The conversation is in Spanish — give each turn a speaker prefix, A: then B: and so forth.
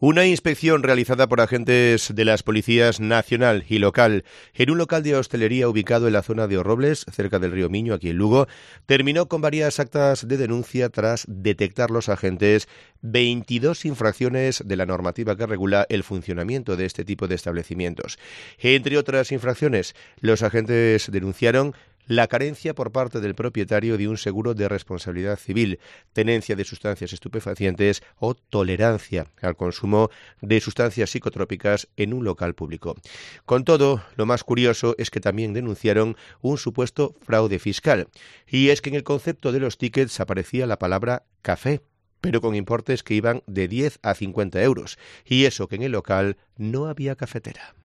A: Una inspección realizada por agentes de las policías nacional y local en un local de hostelería ubicado en la zona de Orrobles, cerca del río Miño, aquí en Lugo, terminó con varias actas de denuncia tras detectar los agentes 22 infracciones de la normativa que regula el funcionamiento de este tipo de establecimientos. Entre otras infracciones, los agentes denunciaron la carencia por parte del propietario de un seguro de responsabilidad civil, tenencia de sustancias estupefacientes o tolerancia al consumo de sustancias psicotrópicas en un local público. Con todo, lo más curioso es que también denunciaron un supuesto fraude fiscal, y es que en el concepto de los tickets aparecía la palabra café, pero con importes que iban de 10 a 50 euros, y eso que en el local no había cafetera.